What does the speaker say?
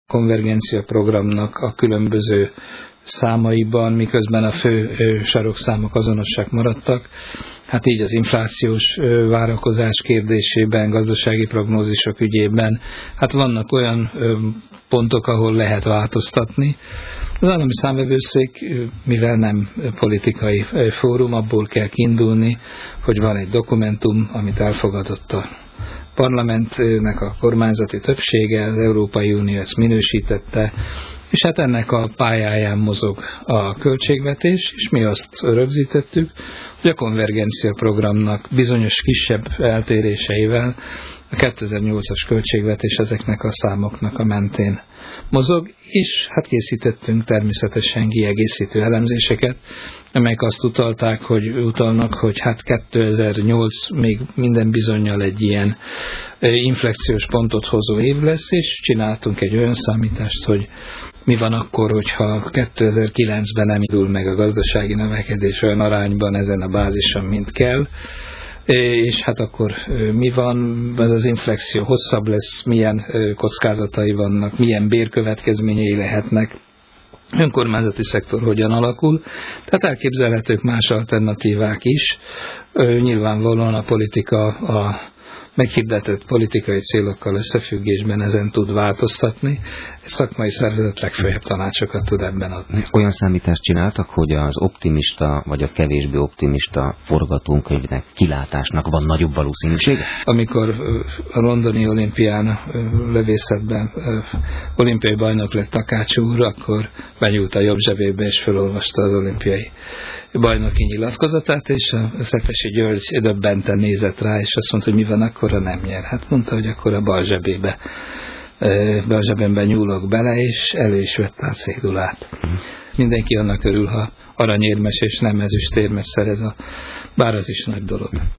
konvergencia programnak a különböző számaiban, miközben a fő sarokszámok azonosak maradtak. Hát így az inflációs várakozás kérdésében, gazdasági prognózisok ügyében, hát vannak olyan pontok, ahol lehet változtatni. Az állami számvevőszék, mivel nem politikai fórum, abból kell kiindulni, hogy van egy dokumentum, amit elfogadott a parlamentnek a kormányzati többsége, az Európai Unió ezt minősítette, és hát ennek a pályáján mozog a költségvetés, és mi azt rögzítettük, hogy a konvergencia programnak bizonyos kisebb eltéréseivel a 2008-as költségvetés ezeknek a számoknak a mentén mozog, és hát készítettünk természetesen kiegészítő elemzéseket, amelyek azt utalnak, hogy hát 2008 még minden bizonnyal egy ilyen inflexiós pontot hozó év lesz, és csináltunk egy olyan számítást, hogy mi van akkor, hogyha 2009-ben nem indul meg a gazdasági növekedés olyan arányban ezen a bázison, mint kell, és hát akkor mi van, ez az inflexió hosszabb lesz, milyen kockázatai vannak, milyen bérkövetkezményei lehetnek, önkormányzati szektor hogyan alakul, tehát elképzelhetők más alternatívák is. Nyilvánvalóan a politika a meghirdetett politikai célokkal összefüggésben ezen tud változtatni, és szakmai szervezet legfőjebb tanácsokat tud ebben adni. Olyan számítást csináltak, hogy az optimista vagy a kevésbé optimista forgatókönyvnek, kilátásnak van nagyobb valószínűsége? Amikor a londoni olimpián lövészetben olimpiai bajnok lett Takács úr, akkor benyúlt a jobb zsebébe és felolvasta az olimpiai bajnoki nyilatkozatát, és a Szepesi György döbbenten nézett rá, és azt mondta, hogy mi van, akkora nem nyer. Hát mondta, hogy akkor a bal zsebemben nyúlok bele, és elő is vette a cédulát. Mindenki annak örül, ha aranyérmes és nem ezüstérmes szerez, bár az is nagy dolog.